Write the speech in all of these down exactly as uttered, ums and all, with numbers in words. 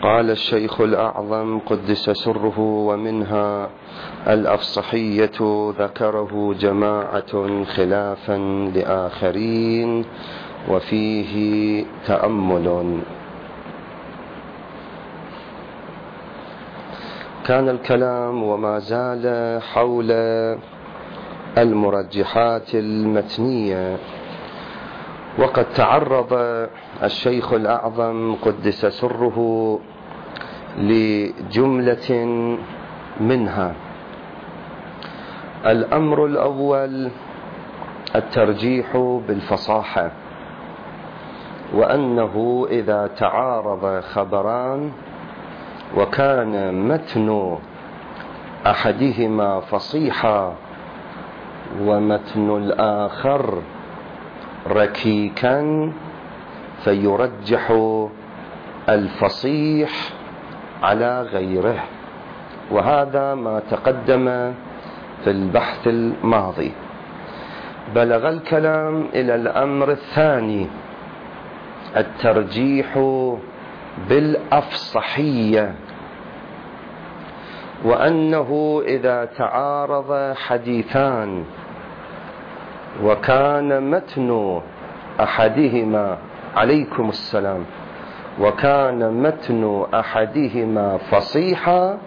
قال الشيخ الأعظم قدس سره: ومنها الأفصحية ذكره جماعة خلافا لآخرين وفيه تأمل. كان الكلام وما زال حول المرجحات المتنية، وقد تعرض الشيخ الأعظم قدس سره لجملة منها. الأمر الأول الترجيح بالفصاحة، وأنه إذا تعارض خبران وكان متن أحدهما فصيحا ومتن الآخر ركيكا فيرجح الفصيح على غيره، وهذا ما تقدم في البحث الماضي. بلغ الكلام إلى الأمر الثاني الترجيح بالأفصحية، وأنه إذا تعارض حديثان وكان متن أحدهما عليكم السلام وكان متن أحدهما فصيحا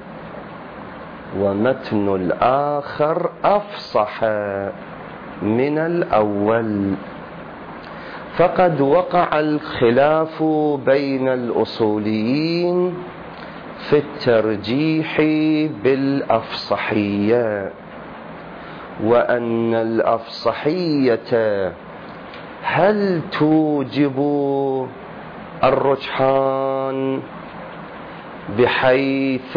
ومتن الآخر أفصح من الأول، فقد وقع الخلاف بين الأصوليين في الترجيح بالأفصحية، وأن الأفصحية هل توجب الرجحان بحيث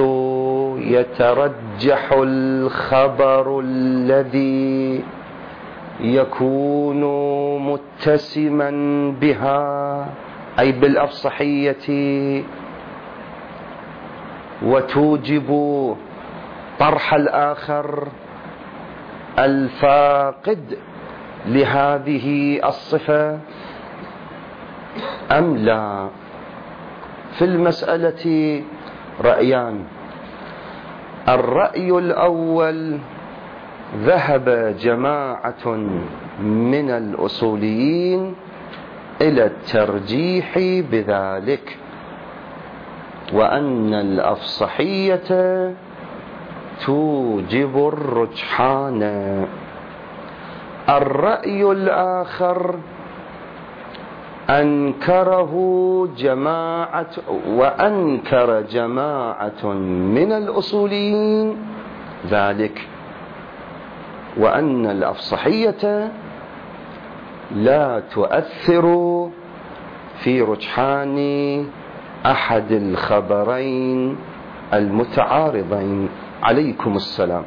يترجح الخبر الذي يكون متسما بها أي بالأفصحية، وتوجب طرح الآخر الفاقد لهذه الصفة أم لا؟ في المسألة رأيان. الرأي الأول ذهب جماعة من الأصوليين إلى الترجيح بذلك، وأن الأفصحية توجب الرجحان. الرأي الآخر أنكره جماعة وأنكر جماعة من الأصوليين ذلك، وأن الأفصحية لا تؤثر في رجحان أحد الخبرين المتعارضين عليكم السلام.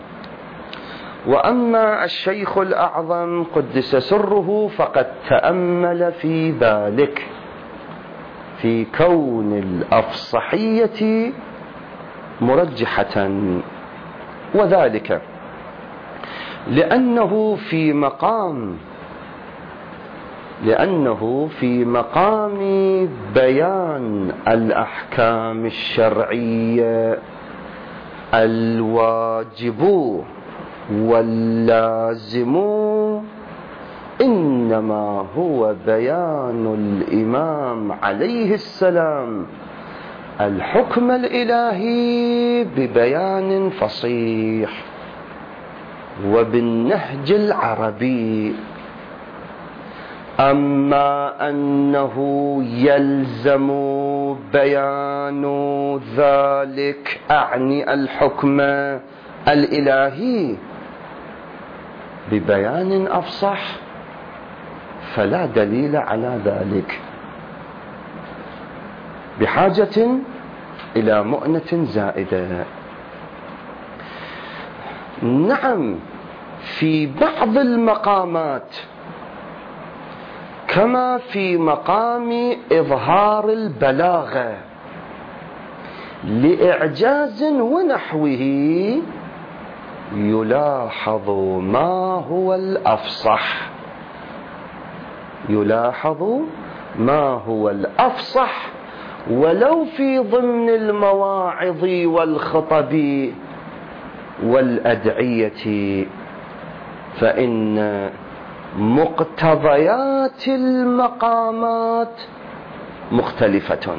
وأما الشيخ الأعظم قدس سره فقد تأمل في ذلك، في كون الأفصحية مرجحة، وذلك لأنه في مقام لأنه في مقام بيان الأحكام الشرعية الواجب واللازم إنما هو بيان الإمام عليه السلام الحكم الإلهي ببيان فصيح وبالنهج العربي. أما أنه يلزم بيان ذلك أعني الحكم الإلهي ببيان أفصح فلا دليل على ذلك، بحاجة إلى مؤنة زائدة. نعم، في بعض المقامات كما في مقام إظهار البلاغة لإعجاز ونحوه يلاحظ ما هو الأفصح يلاحظ ما هو الأفصح ولو في ضمن المواعظ والخطب والأدعية، فإن مقتضيات المقامات مختلفة.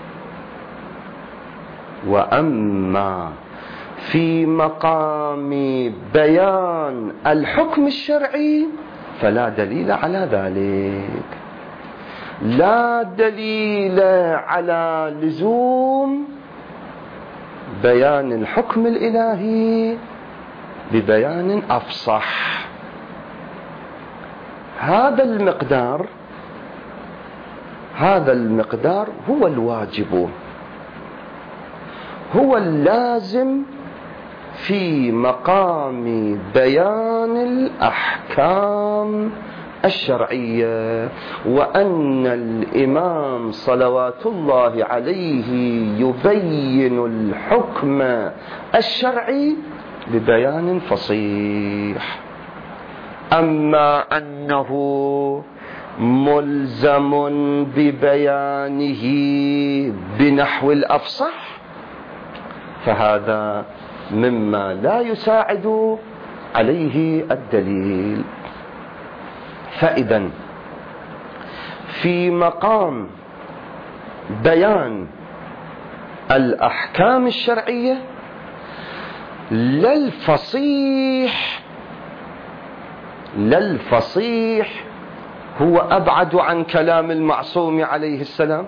وأما في مقام بيان الحكم الشرعي فلا دليل على ذلك، لا دليل على لزوم بيان الحكم الإلهي ببيان أفصح. هذا المقدار هذا المقدار هو الواجب، هو اللازم في مقام بيان الأحكام الشرعية، وأن الإمام صلوات الله عليه يبين الحكم الشرعي ببيان فصيح. أما أنه ملزم ببيانه بنحو الأفصح فهذا مما لا يساعد عليه الدليل. فإذا في مقام بيان الأحكام الشرعية لا الفصيح لا الفصيح هو أبعد عن كلام المعصوم عليه السلام،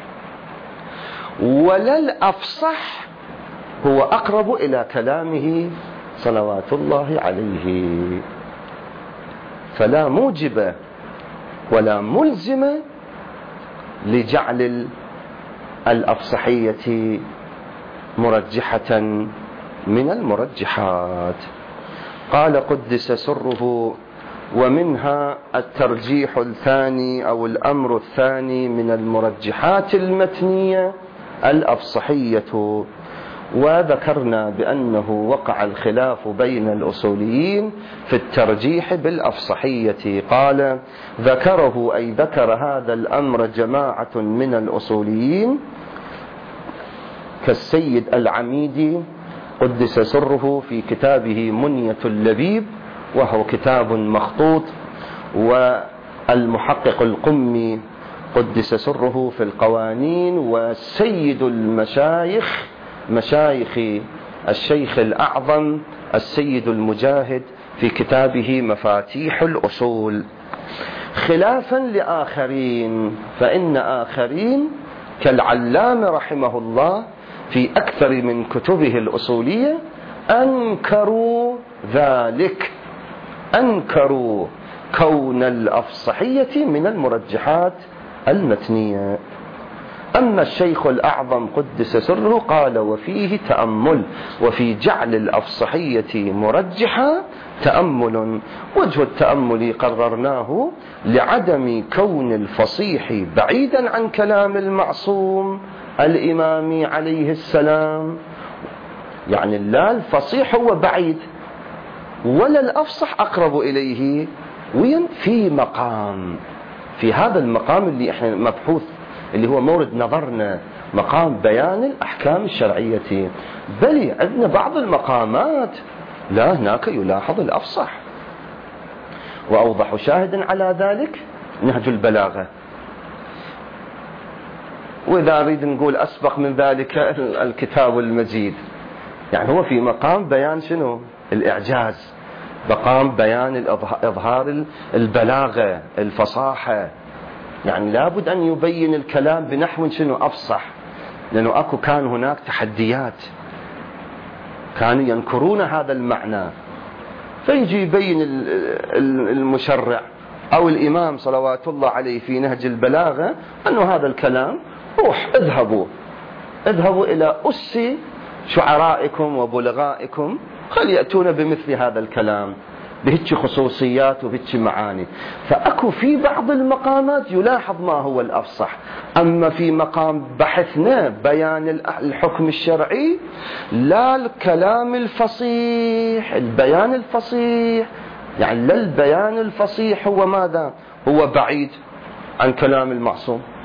ولا الأفصح هو أقرب إلى كلامه صلوات الله عليه. فلا موجب ولا ملزم لجعل الأفصحية مرجحة من المرجحات. قال قدس سره: ومنها الترجيح الثاني أو الأمر الثاني من المرجحات المتنية الأفصحية. وذكرنا بأنه وقع الخلاف بين الأصوليين في الترجيح بالأفصحية. قال: ذكره أي ذكر هذا الأمر جماعة من الأصوليين كالسيد العميدي قدس سره في كتابه منية اللبيب، وهو كتاب مخطوط، والمحقق القمي قدس سره في القوانين، وسيد المشايخ مشايخ الشيخ الأعظم السيد المجاهد في كتابه مفاتيح الأصول، خلافا لآخرين. فإن آخرين كالعلامة رحمه الله في أكثر من كتبه الأصولية أنكروا ذلك، أنكروا كون الأفصحية من المرجحات المتنية. أما الشيخ الأعظم قدس سره قال: وفيه تأمل، وفي جعل الأفصحية مرجحة تأمل. وجه التأمل قررناه لعدم كون الفصيح بعيدا عن كلام المعصوم الإمام عليه السلام، يعني لا الفصيح هو بعيد ولا الأفصح أقرب إليه، وين في مقام، في هذا المقام اللي احنا مبحوث اللي هو مورد نظرنا، مقام بيان الأحكام الشرعية. بل عندنا بعض المقامات لا هناك يلاحظ الأفصح، وأوضح شاهد على ذلك نهج البلاغة. وإذا أريد نقول أسبق من ذلك الكتاب المجيد، يعني هو في مقام بيان شنو؟ الإعجاز، مقام بيان إظهار البلاغة الفصاحة، يعني لابد أن يبين الكلام بنحو شنو؟ أفصح، لأنه أكو كان هناك تحديات كانوا ينكرون هذا المعنى، فيجي يبين المشرع أو الإمام صلوات الله عليه في نهج البلاغة أنه هذا الكلام روح اذهبوا اذهبوا إلى أس شعرائكم وبلغائكم خل يأتون بمثل هذا الكلام بهيك خصوصيات وبهيك معاني. فأكو في بعض المقامات يلاحظ ما هو الأفصح. أما في مقام بحثنا بيان الحكم الشرعي لا الكلام الفصيح، البيان الفصيح، يعني لا البيان الفصيح هو ماذا؟ هو بعيد عن كلام المعصوم،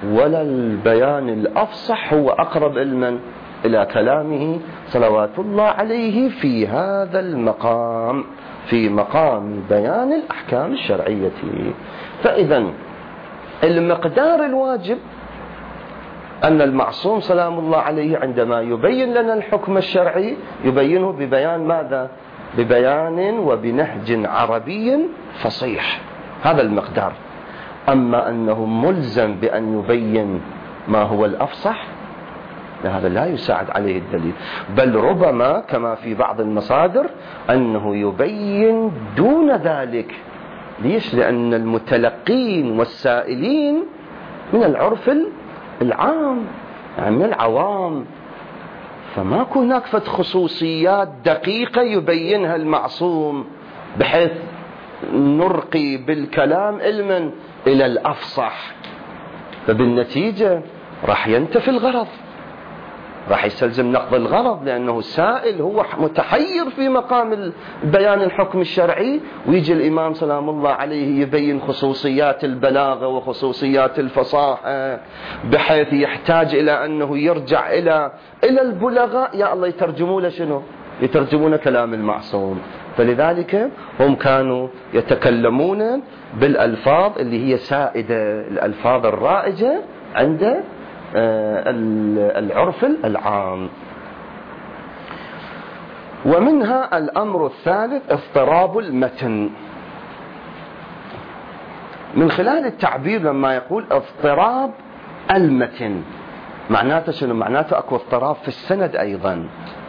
ولا البيان الأفصح هو أقرب علما إلى كلامه صلوات الله عليه في هذا المقام، في مقام بيان الأحكام الشرعية. فإذا المقدار الواجب أن المعصوم سلام الله عليه عندما يبين لنا الحكم الشرعي يبينه ببيان ماذا؟ ببيان وبنهج عربي فصيح، هذا المقدار. أما أنه ملزم بأن يبين ما هو الأفصح، هذا لا يساعد عليه الدليل، بل ربما كما في بعض المصادر أنه يبين دون ذلك. ليش؟ لأن المتلقين والسائلين من العرف العام، يعني من العوام، فماكو هناك فد خصوصيات دقيقة يبينها المعصوم بحيث نرقي بالكلام علما إلى الأفصح، فبالنتيجة راح ينتفي الغرض، راح يستلزم نقض الغرض، لأنه السائل هو متحير في مقام بيان الحكم الشرعي، ويجي الإمام سلام الله عليه يبين خصوصيات البلاغة وخصوصيات الفصاحة بحيث يحتاج إلى أنه يرجع إلى إلى البلغاء، يا الله يترجموا له شنو؟ يترجمون كلام المعصوم. فلذلك هم كانوا يتكلمون بالألفاظ اللي هي سائدة، الألفاظ الرائجة عند العرف العام. ومنها الأمر الثالث اضطراب المتن. من خلال التعبير لما يقول اضطراب المتن معناته شنو؟ معناته اكو اضطراب في السند أيضا،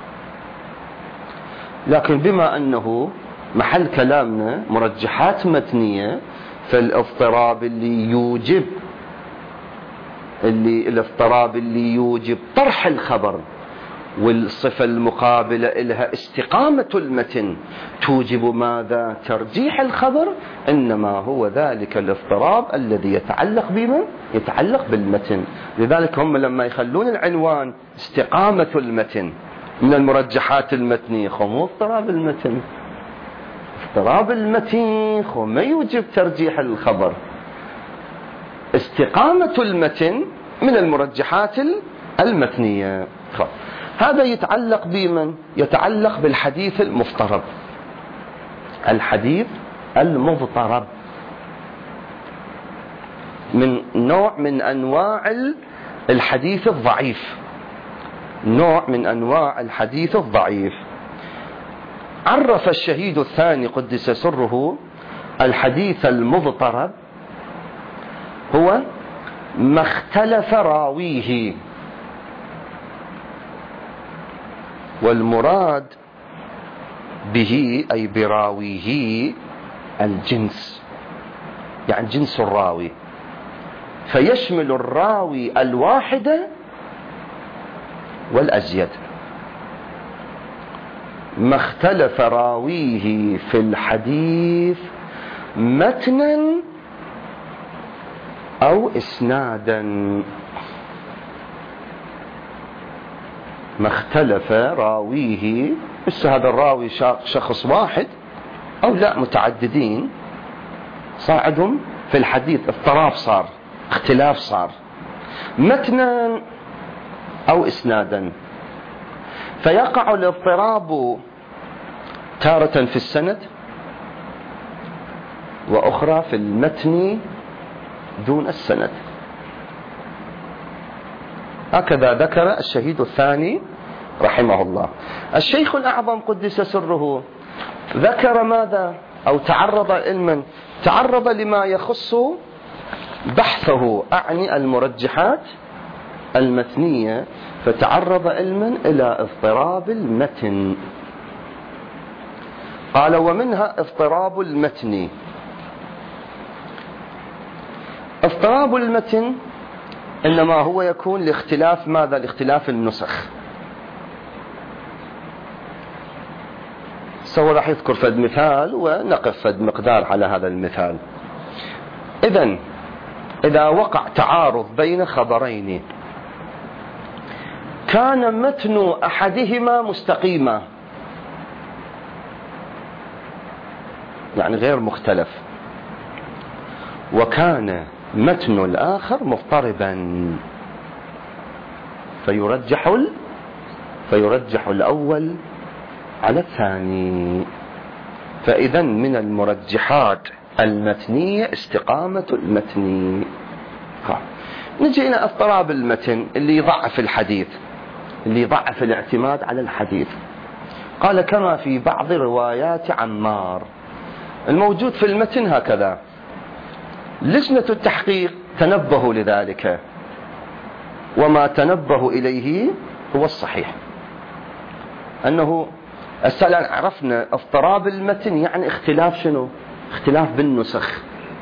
لكن بما أنه محل كلامنا مرجحات متنية، فالاضطراب اللي يوجب اللي الاضطراب اللي يوجب طرح الخبر والصفة المقابلة إلها استقامة المتن توجب ماذا؟ ترجيح الخبر، إنما هو ذلك الاضطراب الذي يتعلق بمن؟ يتعلق بالمتن. لذلك هم لما يخلون العنوان استقامة المتن من المرجحات المتنية، خمو اضطراب المتن، اضطراب المتن خو ما يوجب ترجيح الخبر، استقامة المتن من المرجحات المتنية. خب. هذا يتعلق بمن؟ يتعلق بالحديث المفترض. الحديث المضطرب من نوع من أنواع الحديث الضعيف، نوع من أنواع الحديث الضعيف. عرف الشهيد الثاني قدس سره الحديث المضطرب هو ما اختلف راويه، والمراد به أي براويه الجنس، يعني جنس الراوي، فيشمل الراوي الواحد والأزيد. ما اختلف راويه في الحديث متنا أو إسنادا، ما اختلف راويه، بس هذا الراوي شخص واحد أو لا متعددين، صاعدهم في الحديث اضطراب، صار اختلاف، صار متنا أو إسنادا. فيقع الاضطراب تارة في السند وأخرى في المتن دون السند. هكذا ذكر الشهيد الثاني رحمه الله. الشيخ الأعظم قدس سره ذكر ماذا؟ أو تعرض علما، تعرض لما يخص بحثه، أعني المرجحات المتنية، فتعرض علما إلى اضطراب المتن. قال: ومنها اضطراب المتن. اضطراب المتن إنما هو يكون لاختلاف ماذا؟ لاختلاف النسخ. سوى راح يذكر فد مثال ونقف فد مقدار على هذا المثال. إذن إذا وقع تعارض بين خبرين كان متن أحدهما مستقيما، يعني غير مختلف، وكان متن الآخر مضطربا فيرجح ال... فيرجح الأول على الثاني. فإذا من المرجحات المتنية استقامة المتن. نجي إلى اضطراب المتن اللي يضعف الحديث، اللي يضعف الاعتماد على الحديث. قال كما في بعض روايات عمار. الموجود في المتن هكذا، لجنة التحقيق تنبهوا لذلك، وما تنبهوا إليه هو الصحيح، أنه السؤال عرفنا اضطراب المتن يعني اختلاف شنو؟ اختلاف بالنسخ.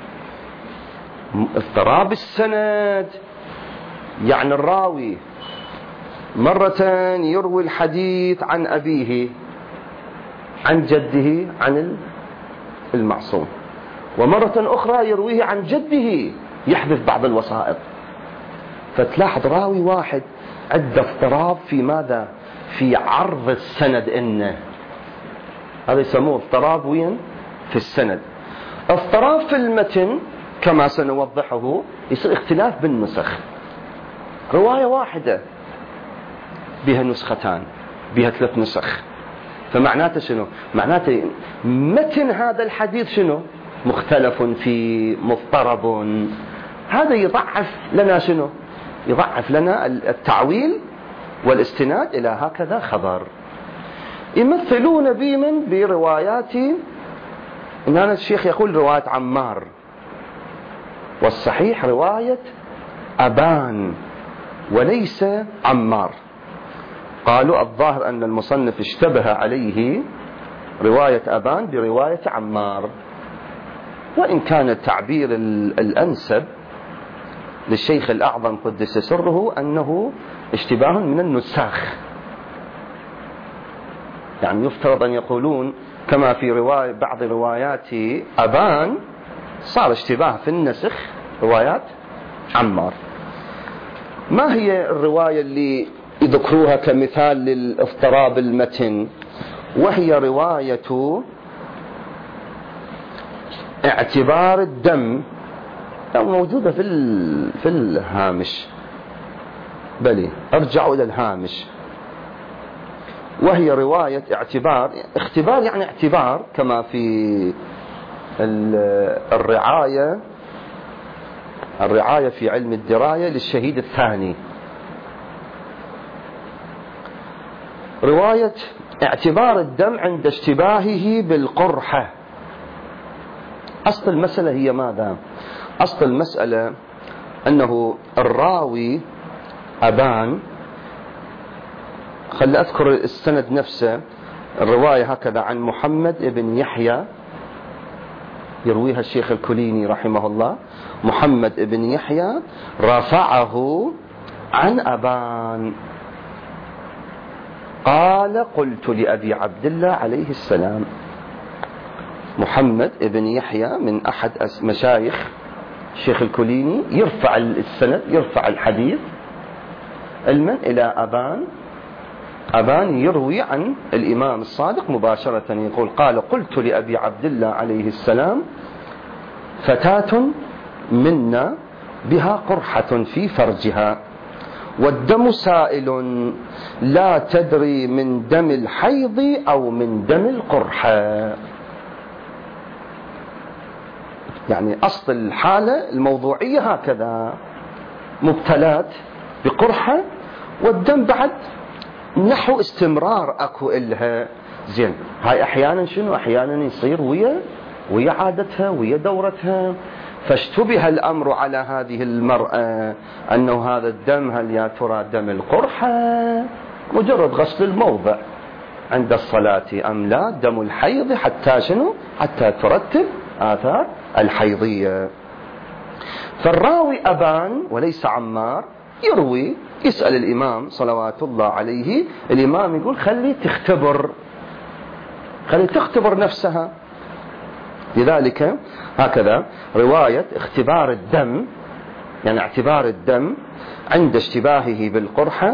اضطراب السند يعني الراوي مرة يروي الحديث عن أبيه عن جده عن المعصوم، ومرة أخرى يرويه عن جده يحذف بعض الوسائط. فتلاحظ راوي واحد عنده اضطراب في ماذا؟ في عرض السند. إنه هذا يسموه اضطراب وين؟ في السند. اضطراب في المتن كما سنوضحه يصير اختلاف بالنسخ. رواية واحدة بها نسختان، بها ثلاث نسخ، فمعناته شنو؟ معناته متن هذا الحديث شنو؟ مختلف فيه، مضطرب. هذا يضعف لنا شنو؟ يضعف لنا التعويل والاستناد إلى هكذا خبر. يمثلون بمن؟ بروايات إن أنا الشيخ يقول رواية عمار، والصحيح رواية أبان وليس عمار. قالوا الظاهر أن المصنف اشتبه عليه رواية أبان برواية عمار، وإن كان التعبير الأنسب للشيخ الأعظم قدس سره أنه اشتباه من النساخ. يعني يفترض أن يقولون كما في رواية بعض روايات أبان صار اشتباه في النسخ روايات عمار. ما هي الرواية اللي يذكروها كمثال للاضطراب المتن؟ وهي رواية اعتبار الدم، موجودة في في الهامش. بلي ارجعوا إلى الهامش. وهي رواية اعتبار، اختبار يعني اعتبار، كما في الرعاية الرعاية في علم الدراية للشهيد الثاني. رواية اعتبار الدم عند اشتباهه بالقرحة. أصل المسألة هي ماذا؟ أصل المسألة أنه الراوي أبان، خل أذكر السند نفسه. الرواية هكذا عن محمد ابن يحيى، يرويها الشيخ الكليني رحمه الله. محمد ابن يحيى رفعه عن أبان قال قلت لأبي عبد الله عليه السلام. محمد ابن يحيى من أحد مشايخ الشيخ الكليني، يرفع السند، يرفع الحديث علما إلى أبان. أبان يروي عن الإمام الصادق مباشرة، يقول قال قلت لأبي عبد الله عليه السلام فتاة منا بها قرحة في فرجها والدم سائل لا تدري من دم الحيض أو من دم القرحة. يعني أصل الحالة الموضوعية هكذا، مبتلات بقرحة والدم بعد نحو استمرار أكو إلها. زين، هاي أحيانا شنو؟ أحيانا يصير ويا ويا عادتها ويا دورتها. فاشتبه الأمر على هذه المرأة أنه هذا الدم هل يا ترى دم القرحة مجرد غسل الموضع عند الصلاة أم لا دم الحيض، حتى شنو؟ حتى ترتب آثار الحيضية. فالراوي أبان وليس عمار يروي، يسأل الإمام صلوات الله عليه، الإمام يقول خلي تختبر، خلي تختبر نفسها. لذلك هكذا رواية اختبار الدم، يعني اعتبار الدم عند اشتباهه بالقرحة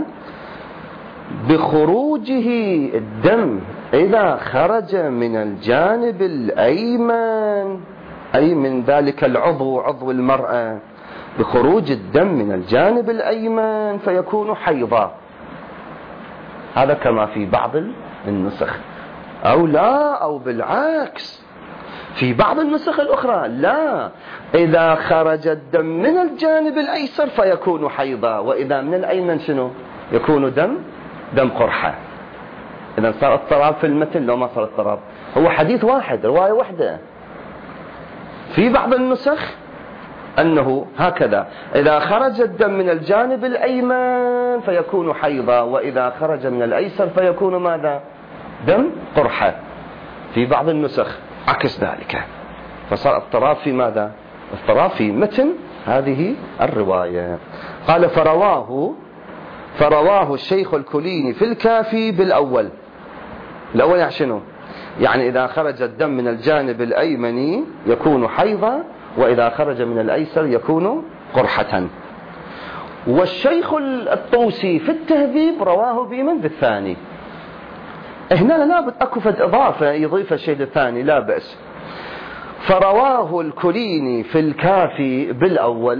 بخروجه الدم إذا خرج من الجانب الأيمن، أي من ذلك العضو، عضو المرأة، بخروج الدم من الجانب الأيمن فيكون حيضا. هذا كما في بعض النسخ، أو لا، أو بالعكس في بعض النسخ الأخرى لا، إذا خرج الدم من الجانب الأيسر فيكون حيضا، وإذا من الأيمن شنو؟ يكون دم دم قرحة. إذا صار اضطراب في المتن لو ما صار اضطراب، هو حديث واحد، رواية واحدة. في بعض النسخ أنه هكذا، إذا خرج الدم من الجانب الأيمن فيكون حيضا، وإذا خرج من الأيسر فيكون ماذا؟ دم قرحة. في بعض النسخ عكس ذلك، فصار اضطراب في ماذا؟ اضطراب في متن هذه الرواية. قال فرواه فرواه الشيخ الكليني في الكافي بالأول. الأول يعني شنو؟ يعني إذا خرج الدم من الجانب الأيمن يكون حيضا، وإذا خرج من الأيسر يكون قرحة. والشيخ الطوسي في التهذيب رواه بمن بالثاني. هنا لابد أكو فد إضافة يضيف الشيء الثاني، لا بأس. فرواه الكليني في الكافي بالأول،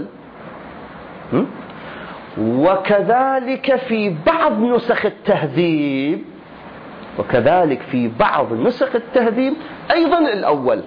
وكذلك في بعض نسخ التهذيب وكذلك في بعض نسخ التهذيب أيضا الأول.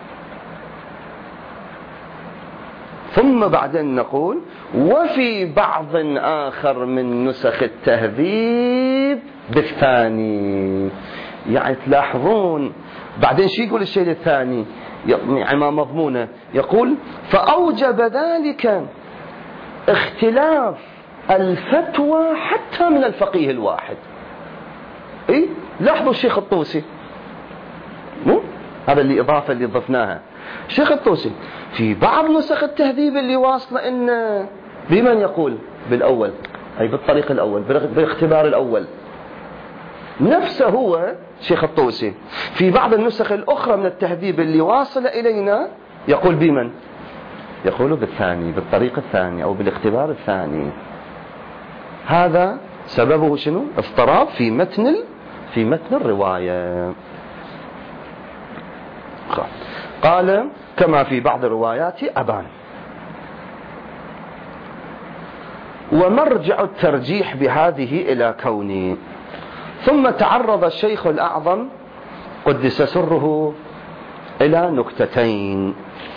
ثم بعدين نقول وفي بعض آخر من نسخ التهذيب بالثاني. يعني تلاحظون بعدين شو يقول الشيء الثاني؟ يعني ما مضمونه، يقول فأوجب ذلك اختلاف الفتوى حتى من الفقيه الواحد. إيه؟ لاحظوا الشيخ الطوسي، مو هذا اللي إضافة اللي ضفناها. الشيخ الطوسي في بعض نسخ التهذيب اللي واصلة إن بمن يقول بالأول، أي بالطريق الأول، بالاختبار الأول. نفسه هو شيخ الطوسي في بعض النسخ الأخرى من التهذيب اللي واصلة إلينا يقول بمن؟ يقول بالثاني، بالطريق الثاني أو بالاختبار الثاني. هذا سببه شنو؟ اضطراب في متن في متن الرواية. قال كما في بعض الروايات أبان. ومرجع الترجيح بهذه إلى كوني. ثم تعرض الشيخ الأعظم قدس سره إلى نكتتين.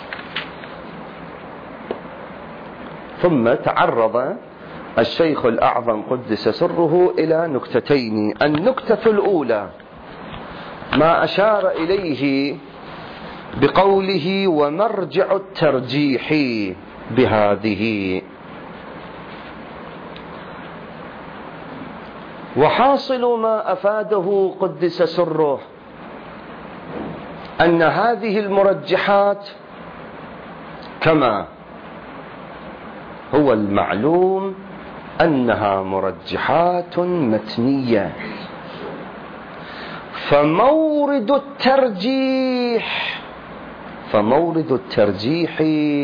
ثم تعرض الشيخ الأعظم قدس سره إلى نكتتين. النكتة الأولى ما أشار إليه بقوله ومرجع الترجيح بهذه. وحاصل ما أفاده قدس سره أن هذه المرجحات كما هو المعلوم أنها مرجحات متنية، فمورد الترجيح فمورد الترجيح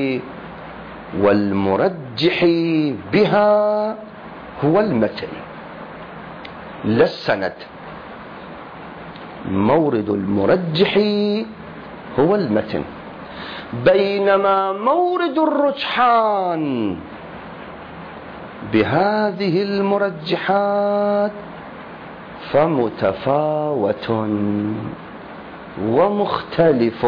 والمرجح بها هو المتن لا السند. مورد المرجح هو المتن، بينما مورد الرجحان بهذه المرجحات فمتفاوت ومختلف.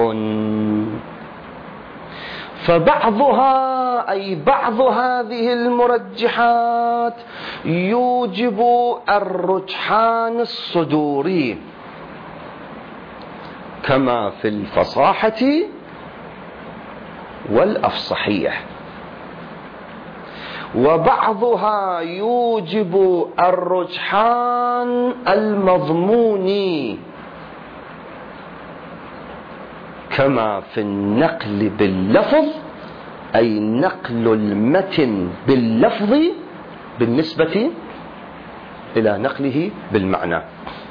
فبعضها أي بعض هذه المرجحات يوجب الرجحان الصدوري كما في الفصاحة والأفصحية، وبعضها يوجب الرجحان المضموني كما في النقل باللفظ، أي نقل المتن باللفظ بالنسبة إلى نقله بالمعنى.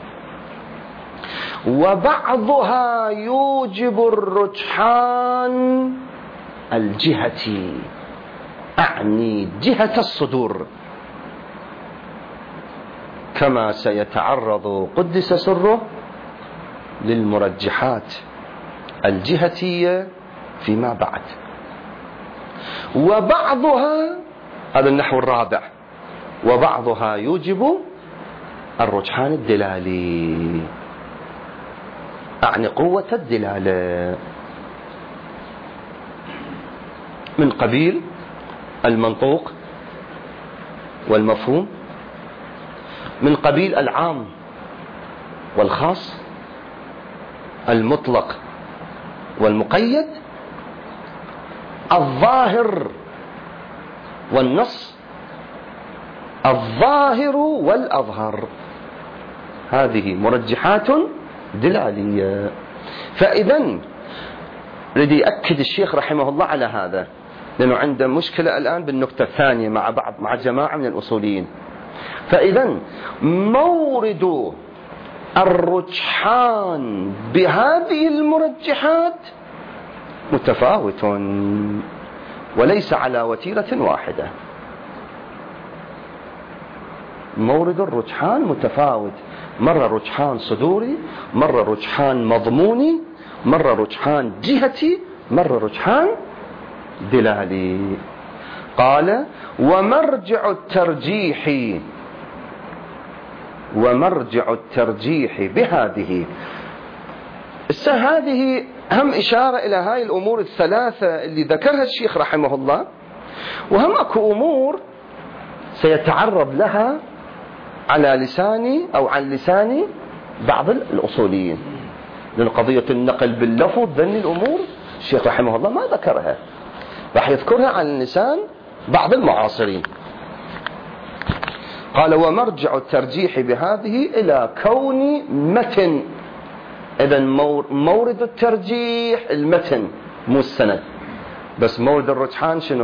وبعضها يوجب الرجحان الجهة، أعني جهة الصدور، كما سيتعرض قدس سره للمرجحات الجهتية فيما بعد. وبعضها، هذا النحو الرابع، وبعضها يوجب الرجحان الدلالي، أعني قوة الدلالة، من قبيل المنطوق والمفهوم، من قبيل العام والخاص، المطلق والمقيد، الظاهر والنص، الظاهر والأظهر. هذه مرجحات دلالية. فإذا الذي يأكد الشيخ رحمه الله على هذا، لأنه عنده مشكلة الآن بالنقطة الثانية مع بعض مع جماعة من الأصوليين. فإذا مورد الرجحان بهذه المرجحات متفاوت وليس على وتيرة واحدة. مورد الرجحان متفاوت، مرة رجحان صدوري، مرة رجحان مضموني، مرة رجحان جهتي، مرة رجحان دلالي. قال ومرجع الترجيح ومرجع الترجيح بهذه. هذه هم إشارة إلى هاي الأمور الثلاثة اللي ذكرها الشيخ رحمه الله، وهم أكو أمور سيتعرض لها على لساني أو عن لساني بعض الأصوليين، لأن قضية النقل باللفظ ذني الأمور الشيخ رحمه الله ما ذكرها، راح يذكرها عن لسان بعض المعاصرين. قال ومرجع الترجيح بهذه إلى كون متن. إذن مورد الترجيح المتن مو السند، بس مورد الرجحان شنو؟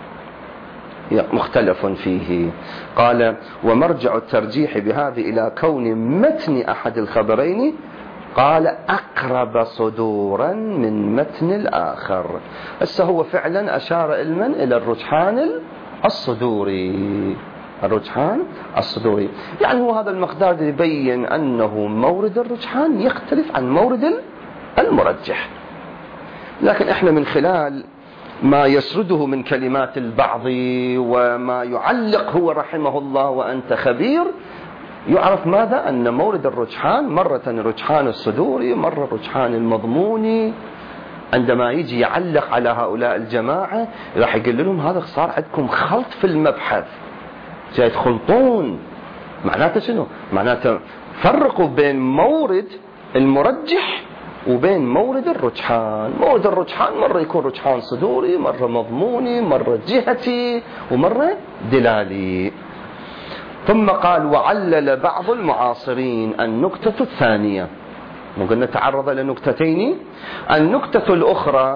مختلف فيه. قال ومرجع الترجيح بهذه إلى كون متن أحد الخبرين قال أقرب صدورا من متن الآخر. هسه هو فعلا أشار علما إلى الرجحان الصدوري، الرجحان الصدوري، يعني هو هذا المقدار يبين أنه مورد الرجحان يختلف عن مورد المرجح. لكن احنا من خلال ما يسرده من كلمات البعض وما يعلق هو رحمه الله وأنت خبير، يعرف ماذا؟ أن مورد الرجحان مرة الرجحان الصدوري، مرة الرجحان المضموني. عندما يجي يعلق على هؤلاء الجماعة راح يقول لهم هذا صار عندكم خلط في المبحث، جاي تخلطون. معناته شنو؟ معناته فرقوا بين مورد المرجح وبين مورد الرجحان. مورد الرجحان مرة يكون رجحان صدوري، مرة مضموني، مرة جهتي، ومرة دلالي. ثم قال وعلل بعض المعاصرين النكتة الثانية، ممكن نتعرض لنكتتين. النكتة الأخرى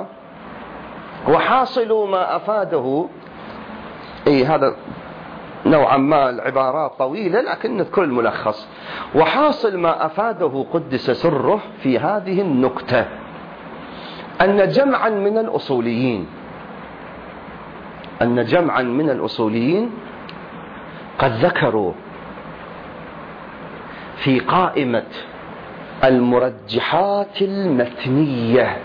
وحاصل ما أفاده، أي هذا نوعا ما العبارات طويلة لكن نذكر الملخص. وحاصل ما أفاده قدس سره في هذه النكتة أن جمعا من الأصوليين أن جمعا من الأصوليين قد ذكروا في قائمة المرجحات المتنية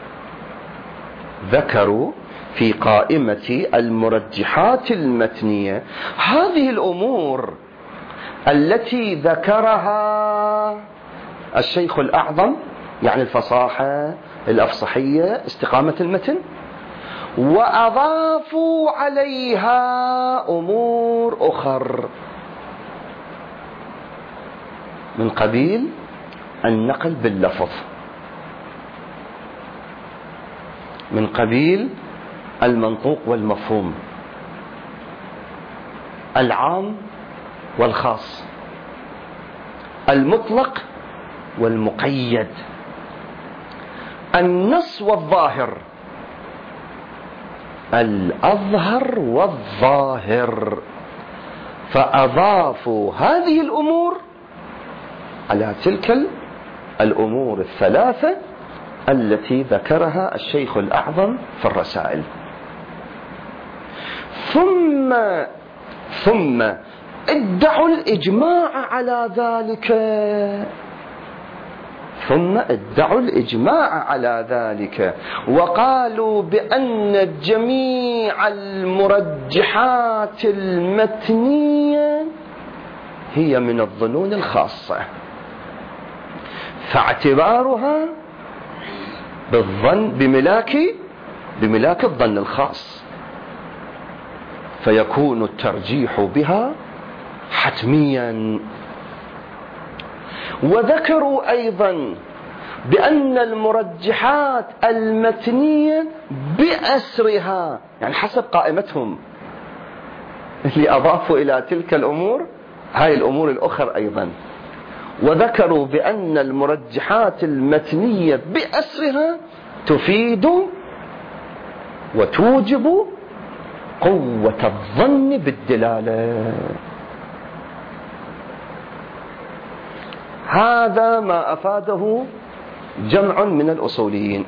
ذكروا في قائمة المرجحات المتنية هذه الأمور التي ذكرها الشيخ الأعظم، يعني الفصاحة، الأفصحية، استقامة المتن، وأضافوا عليها أمور أخر من قبيل النقل باللفظ، من قبيل المنطوق والمفهوم، العام والخاص، المطلق والمقيد، النص والظاهر، الأظهر والظاهر. فأضافوا هذه الأمور على تلك الأمور الثلاثة التي ذكرها الشيخ الأعظم في الرسائل. ثم ثم ادعوا الإجماع على ذلك، ثم ادعوا الإجماع على ذلك، وقالوا بأن جميع المرجحات المتنية هي من الظنون الخاصة، فاعتبارها بالظن بملاك بملاك الظن الخاص، فيكون الترجيح بها حتميا. وذكروا أيضا بأن المرجحات المتنية بأسرها، يعني حسب قائمتهم اللي أضافوا إلى تلك الأمور هاي الأمور الأخرى أيضا، وذكروا بأن المرجحات المتنية بأسرها تفيد وتوجب قوة الظن بالدلالة. هذا ما أفاده جمع من الأصوليين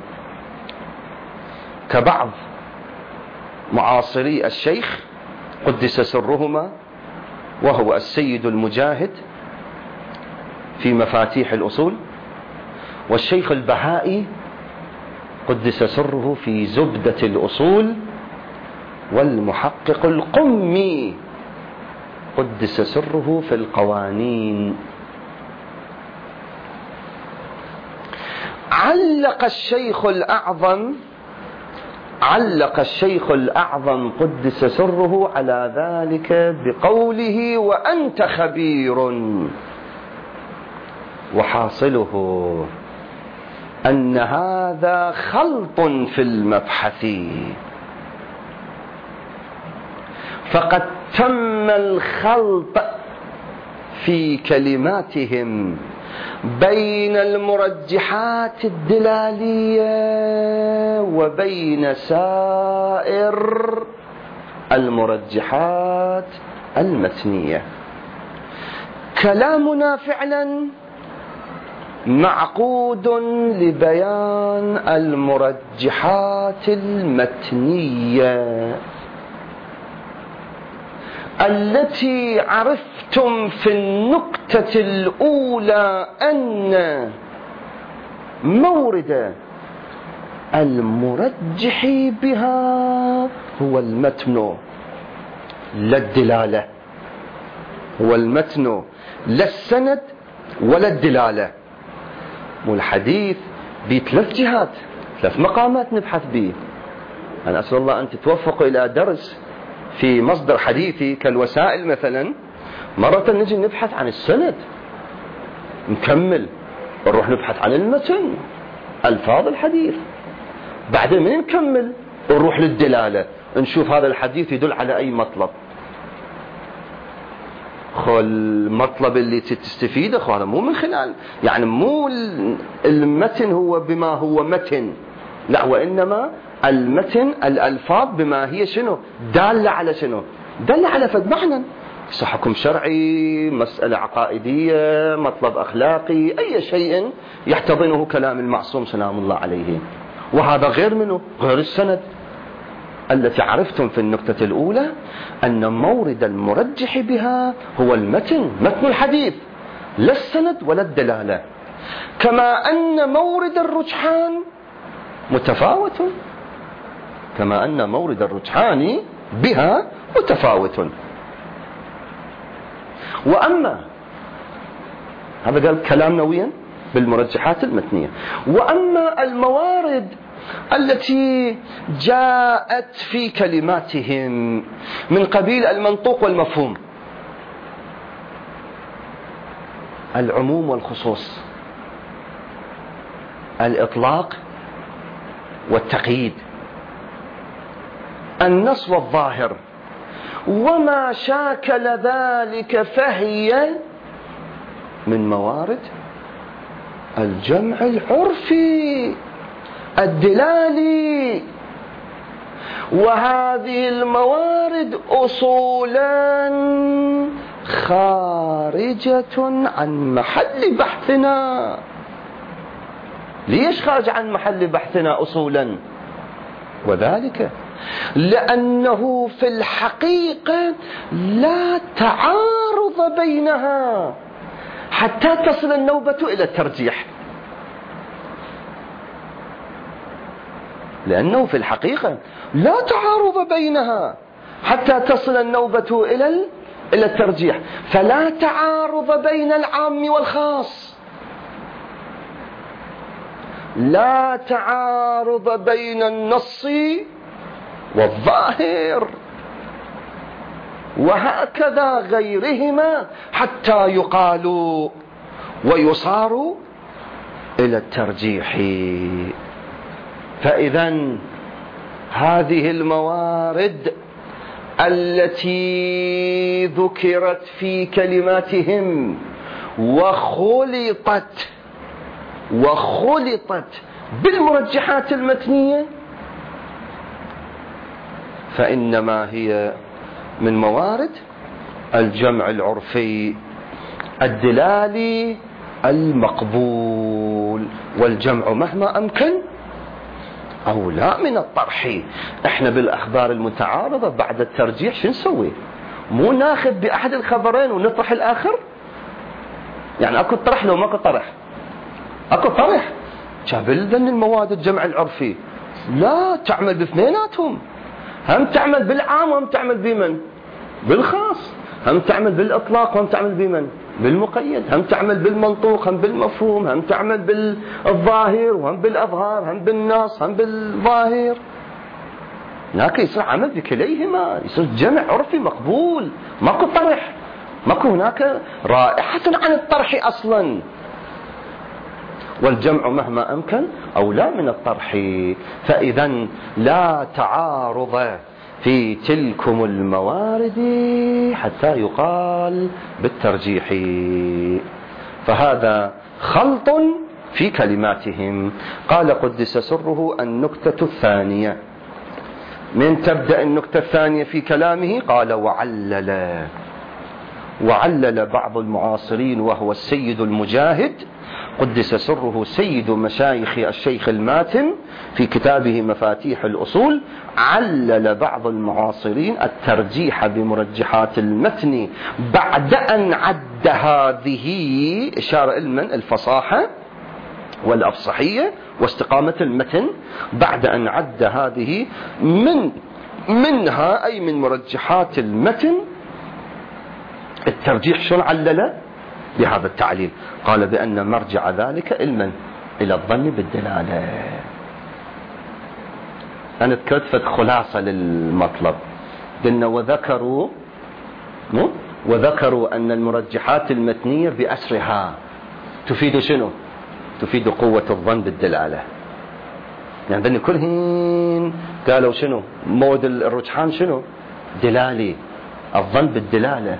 كبعض معاصري الشيخ قدس سرهما، وهو السيد المجاهد في مفاتيح الأصول، والشيخ البهائي قدس سره في زبدة الأصول، والمحقق القمي قدس سره في القوانين. علق الشيخ الأعظم علق الشيخ الأعظم قدس سره على ذلك بقوله: وأنت خبير. وحاصله أن هذا خلط في المبحث، فقد تم الخلط في كلماتهم بين المرجحات الدلالية وبين سائر المرجحات المتنية. كلامنا فعلا معقود لبيان المرجحات المتنية التي عرفتم في النقطة الأولى أن مورد المرجح بها هو المتن لا الدلالة، هو المتن لا السند ولا الدلالة. والحديث بثلاث جهات، ثلاث مقامات نبحث به. أنا أسأل الله أن تتوفقوا إلى درس في مصدر حديثي كالوسائل مثلا، مرة نجي نبحث عن السند نكمل، نروح نبحث عن المتن ألفاظ الحديث، بعدين من نكمل نروح للدلالة نشوف هذا الحديث يدل على أي مطلب. خو المطلب اللي تستفيده خو هذا مو من خلال، يعني مو المتن هو بما هو متن، لا، وإنما المتن الألفاظ بما هي شنو دالة على شنو، دالة على فد معنى، حكم شرعي، مسألة عقائدية، مطلب أخلاقي، أي شيء يحتضنه كلام المعصوم سلام الله عليه. وهذا غير منه، غير السند التي عرفتم في النقطة الأولى أن مورد المرجح بها هو المتن، متن الحديث، لا السند ولا الدلالة. كما أن مورد الرجحان متفاوت، كما أن مورد الرجحان بها متفاوت. وأما هذا قال كلام نويا بالمرجحات المتنية. وأما الموارد التي جاءت في كلماتهم من قبيل المنطوق والمفهوم، العموم والخصوص، الإطلاق والتقييد، النص والظاهر، وما شاكل ذلك، فهي من موارد الجمع العرفي الدلالي. وهذه الموارد أصولا خارجة عن محل بحثنا. ليش خارج عن محل بحثنا أصولا؟ وذلك لأنه في الحقيقة لا تعارض بينها حتى تصل النوبة إلى الترجيح. لأنه في الحقيقة لا تعارض بينها حتى تصل النوبة إلى إلى الترجيح، فلا تعارض بين العام والخاص، لا تعارض بين النص والظاهر، وهكذا غيرهما حتى يقال ويصار إلى الترجيح. فإذا هذه الموارد التي ذكرت في كلماتهم وخلطت وخلطت بالمرجحات المتنية، فإنما هي من موارد الجمع العرفي الدلالي المقبول، والجمع مهما أمكن أولى من الطرح. احنا بالأخبار المتعارضة بعد الترجيح شو نسوي؟ مو ناخذ بأحد الخبرين ونطرح الآخر؟ يعني أكو طرح لو ماكو طرح؟ أكو طرح. جابل ذن المواد الجمع العرفي لا تعمل باثنيناتهم، هم تعمل بالعام وهم تعمل بمن؟ بالخاص، هم تعمل بالإطلاق وهم تعمل بمن؟ بالمقيد، هم تعمل بالمنطوق هم بالمفهوم، هم تعمل بالظاهر وهم بالأظهار، هم بالنص هم بالظاهر. هناك يصير عمل بكليهما، يصير جمع عرفي مقبول، ماكو طرح، ماكو هناك رائحة عن الطرح أصلا. والجمع مهما أمكن أولى من الطرح. فإذا لا تعارض في تلكم الموارد حتى يقال بالترجيح. فهذا خلط في كلماتهم. قال قدس سره النكتة الثانية. من تبدأ النكتة الثانية في كلامه؟ قال وعلل وعلل بعض المعاصرين وهو السيد المجاهد قدس سره سيد مشايخ الشيخ الماتم في كتابه مفاتيح الأصول، علل بعض المعاصرين الترجيح بمرجحات المتن بعد أن عد هذه إشارة المن الفصاحة والأفصحية واستقامة المتن، بعد أن عد هذه من منها أي من مرجحات المتن الترجيح. شلون علل بهذا التعليل؟ قال بأن مرجع ذلك علما إلى الظن بالدلالة. أنا ذكرت خلاصة للمطلب، قلنا وذكروا وذكروا أن المرجحات المتنية بأسرها تفيد شنو؟ تفيد قوة الظن بالدلالة. يعني ذن كلهن قالوا شنو؟ مود الرجحان شنو؟ دلالي، الظن بالدلالة.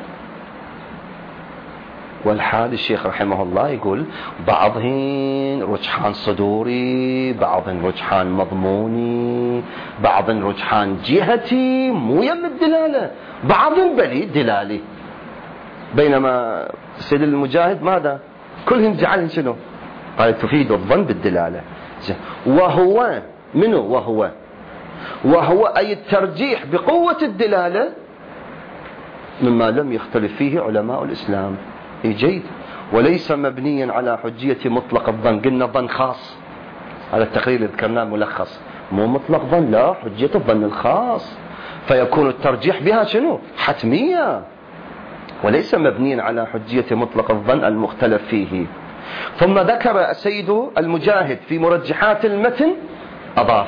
والحال الشيخ رحمه الله يقول بعضهن رجحان صدوري، بعضهن رجحان مضموني، بعضهن رجحان جهتي مو يم الدلالة، بعضهن بلي دلالي. بينما سيد المجاهد ماذا؟ كلهن جعلهن شنو؟ قال تفيد الظن بالدلالة. وهو منه وهو وهو أي الترجيح بقوة الدلالة مما لم يختلف فيه علماء الإسلام. جيد. وليس مبنيا على حجية مطلق الظن. قلنا ظن خاص، هذا التقرير اللي ذكرناه ملخص، مو مطلق ظن، لا، حجية الظن الخاص، فيكون الترجيح بها شنو؟ حتمية، وليس مبنيا على حجية مطلق الظن المختلف فيه. ثم ذكر السيد المجاهد في مرجحات المتن أضاف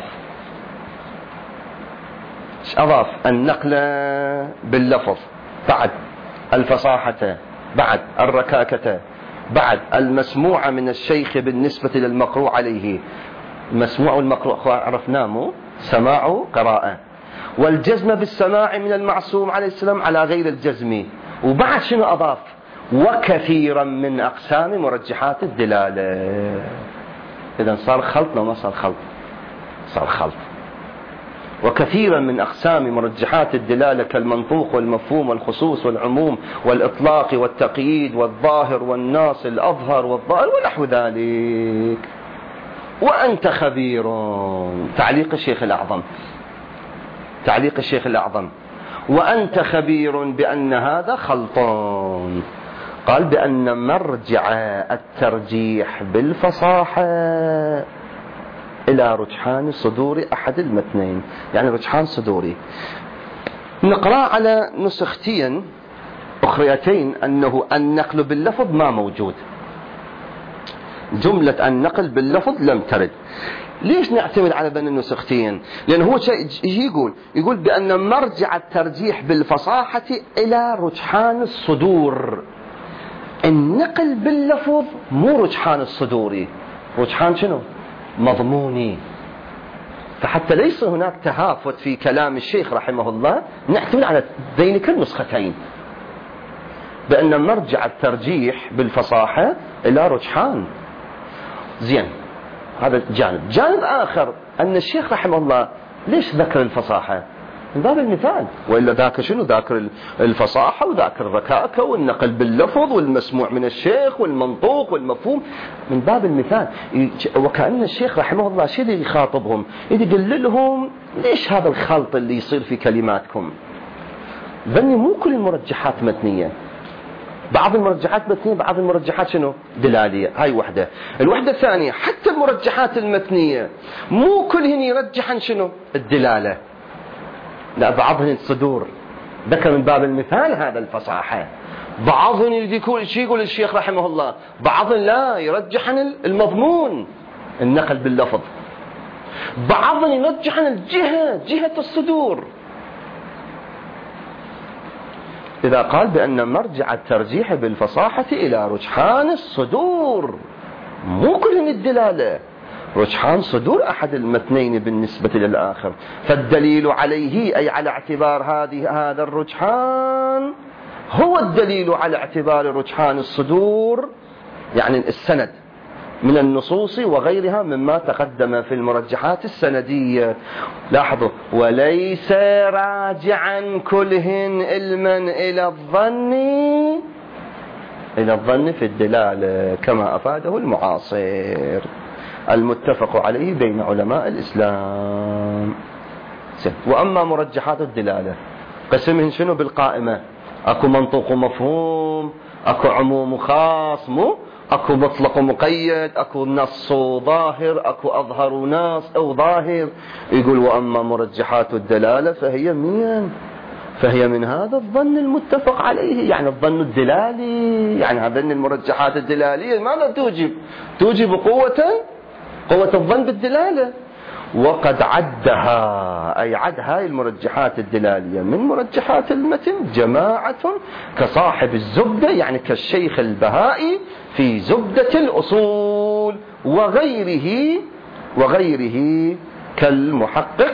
أضاف النقل باللفظ، بعد الفصاحة، بعد الركاكة، بعد المسموع من الشيخ بالنسبة للمقروء عليه. المسموع والمقروء عرفناه سماع قراءة، والجزم بالسماع من المعصوم عليه السلام على غير الجزم. وبعد شنو أضاف؟ وكثيرا من أقسام مرجحات الدلالة. إذن صار خلط لو ما صار خلط؟ صار خلط. وكثيرا من أقسام مرجحات الدلالة كالمنطوق والمفهوم والخصوص والعموم والإطلاق والتقييد والظاهر والناص الأظهر والظاهر ونحو ذلك. وأنت خبير. تعليق الشيخ الأعظم تعليق الشيخ الأعظم وأنت خبير بأن هذا خلطان. قال بأن مرجع الترجيح بالفصاحة إلى رجحان صدور أحد المتنين، يعني رجحان صدوري. نقرأ على نسختين أخريتين أنه النقل باللفظ ما موجود، جملة النقل باللفظ لم ترد. ليش نعتمد على بين النسختين؟ لأن هو يجي يقول يقول بأن مرجع الترجيح بالفصاحة إلى رجحان الصدور. النقل باللفظ مو رجحان الصدوري، رجحان شنو؟ مضموني. فحتى ليس هناك تهافت في كلام الشيخ رحمه الله، نعتمد على ذينك النسختين بأن مرجع الترجيح بالفصاحة إلى رجحان. زين، هذا جانب. جانب آخر أن الشيخ رحمه الله ليش ذكر الفصاحة؟ من باب المثال، وإلا ذاك شنو؟ ذاكر الفصاحة وذاكر الركاكة والنقل باللفظ والمسموع من الشيخ والمنطوق والمفهوم، من باب المثال. وكأن الشيخ رحمه الله شيء اللي يخاطبهم يقول لهم ليش هذا الخلط اللي يصير في كلماتكم؟ ظني مو كل المرجحات متنية، بعض المرجحات متنية، بعض المرجحات شنو؟ دلالية. هاي وحدة. الوحدة الثانية، حتى المرجحات المتنية مو كلهن يرجحن شنو؟ الدلالة، لا، بعضهن الصدور. ذكر من باب المثال هذا الفصاحة. بعضهن يقول شيء، يقول الشيخ رحمه الله، بعضهن لا يرجحن المضمون النقل باللفظ، بعضهن يرجحن الجهة، جهة الصدور. إذا قال بأن مرجع الترجيح بالفصاحة إلى رجحان الصدور، مو كلهن الدلالة، رجحان صدور أحد المتنين بالنسبة للآخر. فالدليل عليه أي على اعتبار هذه هذا الرجحان هو الدليل على اعتبار رجحان الصدور، يعني السند من النصوص وغيرها مما تقدم في المرجحات السندية. لاحظوا، وليس راجعا كلهن علما إلى الظن إلى الظن في الدلالة، كما أفاده المعاصر المتفق عليه بين علماء الإسلام. وأما مرجحات الدلالة قسمهن شنو بالقائمة؟ أكو منطوق ومفهوم، أكو عموم وخاص، مو أكو مطلق ومقيد، أكو نص وظاهر، أكو أظهر وناص أو ظاهر. يقول وأما مرجحات الدلالة فهي مين؟ فهي من هذا الظن المتفق عليه، يعني الظن الدلالي. يعني هذين المرجحات الدلالية ماذا توجب؟ توجب قوة قوة الظن بالدلالة. وقد عدها، أي عد هاي المرجحات الدلالية من مرجحات المتن جماعة كصاحب الزبدة، يعني كالشيخ البهائي في زبدة الأصول، وغيره وغيره كالمحقق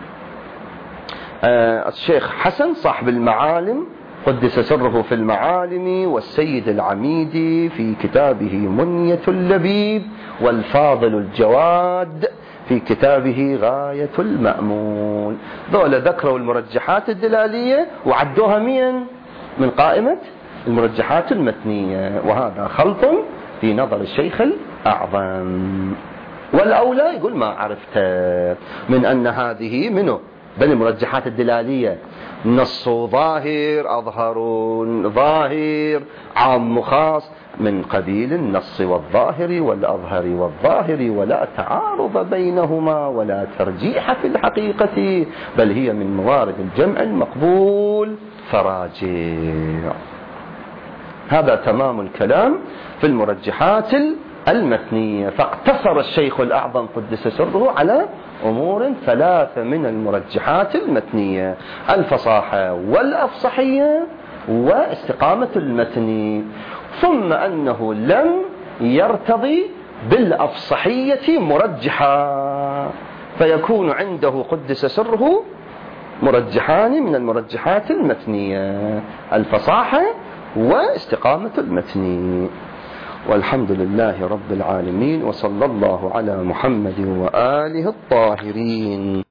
آه الشيخ حسن صاحب المعالم قدس سره في المعالم، والسيد العميدي في كتابه منية اللبيب، والفاضل الجواد في كتابه غاية المأمون. ذولا ذكروا المرجحات الدلالية وعدوها مين؟ من قائمة المرجحات المتنية. وهذا خلط في نظر الشيخ الأعظم. والأولى يقول ما عرفت من أن هذه منه بل المرجحات الدلالية نص ظاهر، أظهر ظاهر، عام خاص، من قبيل النص والظاهر والأظهر والظاهر، ولا تعارض بينهما ولا ترجيح في الحقيقة، بل هي من موارد الجمع المقبول فراجع. هذا تمام الكلام في المرجحات المتنية. فاقتصر الشيخ الأعظم قدس سره على أمور ثلاثة من المرجحات المتنية: الفصاحة والأفصحية واستقامة المتن. ثم أنه لم يرتضي بالأفصحية مرجحا، فيكون عنده قدس سره مرجحان من المرجحات المتنية: الفصاحة واستقامة المتن. والحمد لله رب العالمين، وصلى الله على محمد وآله الطاهرين.